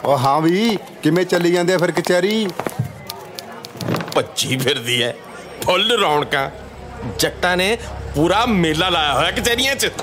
ਉਹ ਹਾਂ ਵੀ ਕਿਵੇਂ ਚੱਲੀ ਜਾਂਦੇ ਆ ਫਿਰ ਕਚਹਿਰੀ? ਭੱਜੀ ਫਿਰਦੀ ਐ, ਫੁੱਲ ਰੌਣਕਾਂ। ਜੱਟਾਂ ਨੇ ਪੂਰਾ ਮੇਲਾ ਲਾਇਆ ਹੋਇਆ ਕਚਹਿਰੀਆਂ 'ਚ।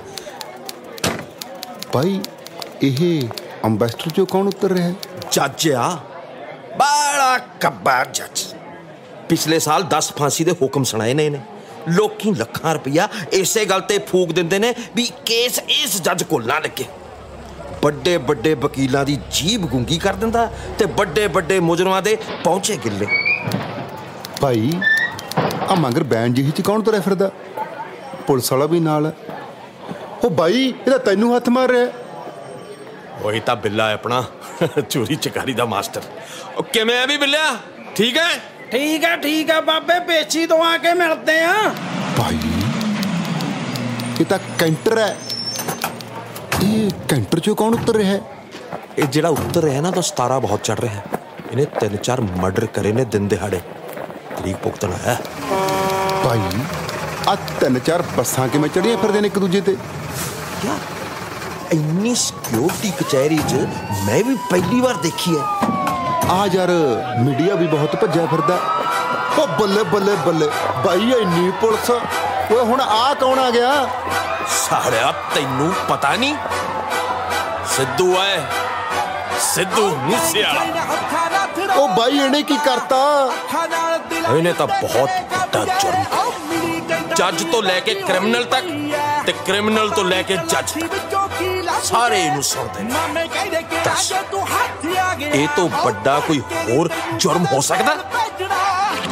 ਭਾਈ ਇਹ ਅੰਬੈਸਡਰ 'ਚੋਂ ਕੌਣ ਉਤਰ ਰਿਹਾ? ਜੱਜ ਆ, ਬੜਾ ਕੱਬਾ ਜੱਜ। ਪਿਛਲੇ ਸਾਲ 10 ਫਾਂਸੀ ਦੇ ਹੁਕਮ ਸੁਣਾਏ ਨੇ ਇਹਨੇ। ਲੋਕੀ ਲੱਖਾਂ ਰੁਪਈਆ ਇਸੇ ਗੱਲ ਤੇ ਫੂਕ ਦਿੰਦੇ ਨੇ ਵੀ ਕੇਸ ਇਸ ਜੱਜ ਕੋਲ ਨਾ ਲੱਗੇ। ਵੱਡੇ ਵੱਡੇ ਵਕੀਲਾਂ ਦੀ ਜੀਭ ਗੁੰਗੀ ਕਰ ਦਿੰਦਾ ਤੇ ਵੱਡੇ ਵੱਡੇ ਮੁਜਰਮਾਂ ਦੇ ਪਹੁੰਚੇ ਗਿੱਲੇ। ਭਾਈ ਆ ਮਗਰ ਬੈਨ ਜਿਹੀ 'ਚ ਕੌਣ ਤੁਰਿਆ ਫਿਰਦਾ? ਪੁਲਿਸ ਵਾਲਾ ਵੀ ਨਾਲ। ਉਹ ਬਾਈ ਇਹਦਾ ਤੈਨੂੰ ਹੱਥ ਮਾਰ ਰਿਹਾ। ਉਹੀ ਤਾਂ ਬਿੱਲਾ ਹੈ ਆਪਣਾ, ਚੋਰੀ ਚਕਾਰੀ ਦਾ ਮਾਸਟਰ। ਉਹ ਕਿਵੇਂ ਆ ਵੀ ਬਿੱਲਿਆ? ਠੀਕ ਹੈ? ਠੀਕ ਹੈ ਬਾਬੇ, ਪੇਚੀ ਤੋਂ ਆ ਕੇ ਮਿਲਦੇ ਆ। ਭਾਈ ਇਹ ਤਾਂ ਕੈਂਟਰ ਹੈ। ਇਹ ਕੈਂਟਰ 'ਚੋਂ ਕੌਣ ਉਤਰ ਰਿਹਾ? ਇਹ ਜਿਹੜਾ ਉੱਤਰ ਰਿਹਾ ਨਾ ਤਾਂ 17 ਬਹੁਤ ਚੜ ਰਿਹਾ। ਇਹਨੇ 3-4 ਮਰਡਰ ਕਰੇ ਨੇ ਦਿਨ ਦਿਹਾੜੇ। ਤਰੀਕ ਭੁਗਤਣਾ ਹੈ। ਭਾਈ ਆ 3-4 ਬੱਸਾਂ ਕਿਵੇਂ ਚੜੀਆਂ ਫਿਰਦੇ ਨੇ ਇੱਕ ਦੂਜੇ ਤੇ? ਕਿਆ ਇੰਨੀ ਸਿਕਿਉਰਿਟੀ ਕਚਹਿਰੀ 'ਚ ਮੈਂ ਵੀ ਪਹਿਲੀ ਵਾਰ ਦੇਖੀ ਹੈ। ਆ ਯਾਰ ਮੀਡੀਆ ਵੀ ਬਹੁਤ ਭੱਜਿਆ ਫਿਰਦਾ। ਉਹ ਬੱਲੇ ਬੱਲੇ ਬੱਲੇ ਬਾਈ ਇੰਨੀ ਪੁਲਿਸ। ਓਏ ਹੁਣ ਆ ਕੌਣ ਆ ਗਿਆ? ਸਾਲਿਆ ਤੈਨੂੰ ਪਤਾ ਨਹੀਂ? ਸਿੱਧੂ ਆਏ, ਸਿੱਧੂ ਮੂਸੇਵਾਲਾ। ਉਹ ਬਾਈ ਇਹਨੇ ਕੀ ਕਰਤਾ? ਇਹਨੇ ਤਾਂ ਬਹੁਤ ਵੱਡਾ ਜੁਰਮ। ਜੱਜ ਤੋਂ ਲੈ ਕੇ ਕ੍ਰਿਮੀਨਲ ਤੱਕ ਤੇ ਕ੍ਰਿਮੀਨਲ ਤੋਂ ਲੈ ਕੇ ਜੱਜ ਤੱਕ ਸਾਰੇ ਇਹਨੂੰ ਸੁਣਦੇ ਨੇ। ਦੱਸ ਇਹ ਤੋਂ ਵੱਡਾ ਕੋਈ ਹੋਰ ਜੁਰਮ ਹੋ ਸਕਦਾ?